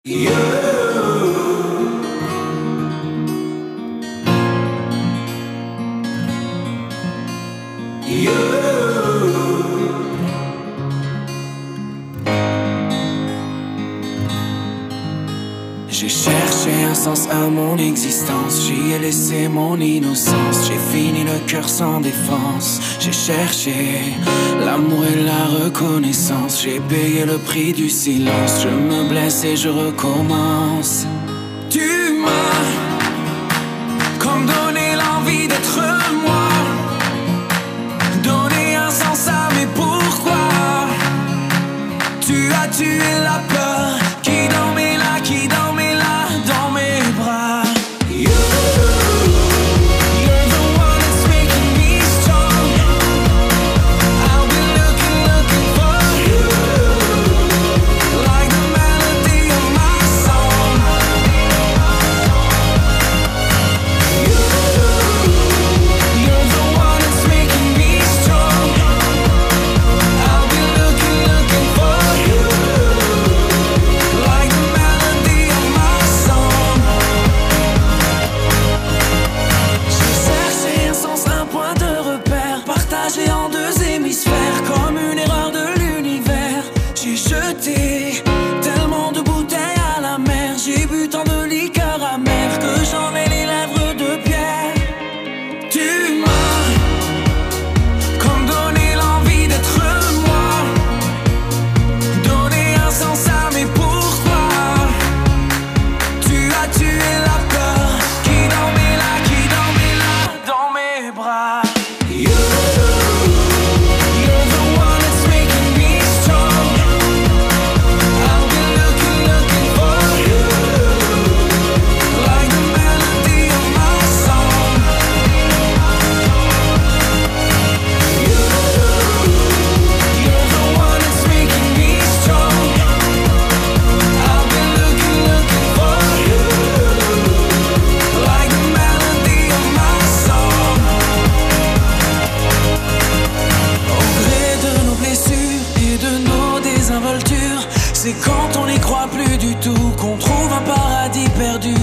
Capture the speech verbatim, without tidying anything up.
You, you. J'ai cherché un sens à mon existence, j'y ai laissé mon innocence. J'ai fini le cœur sans défense. J'ai cherché l'amour et la reconnaissance. J'ai payé le prix du silence. Je me blesse et je recommence. Tu m'as comme donné l'envie d'être moi, donné un sens à mes pourquoi. Tu as tué la peur qui dormait là, qui dormait là dans mes bras. You, you're the one that's making me strong. I'll be looking, looking for you, like the melody of my song. You, you're the one that's making me strong. I'll be looking, looking for you, like the melody of my song. J'ai cherché un sens, un point de repère, partagé en deux hémisphères, comme une erreur de l'univers. J'ai jeté tellement de bouteilles à la mer, j'ai bu tant de liqueur amère que j'en ai les lèvres de pierre. Tu m'as comme donné l'envie d'être moi, donné un sens à mes pourquoi. Tu as tué la peur qui dormait là, qui dormait là dans mes bras. You, you're the one that's making me strong. I'll be looking, looking for you, like the melody of my song. You, you're the one that's making me strong. I'll be looking, looking for you, like the melody of my song. Au gré de nos blessures et de nos désinvoltures, c'est quand on n'y croit plus du tout qu'on trouve un paradis perdu.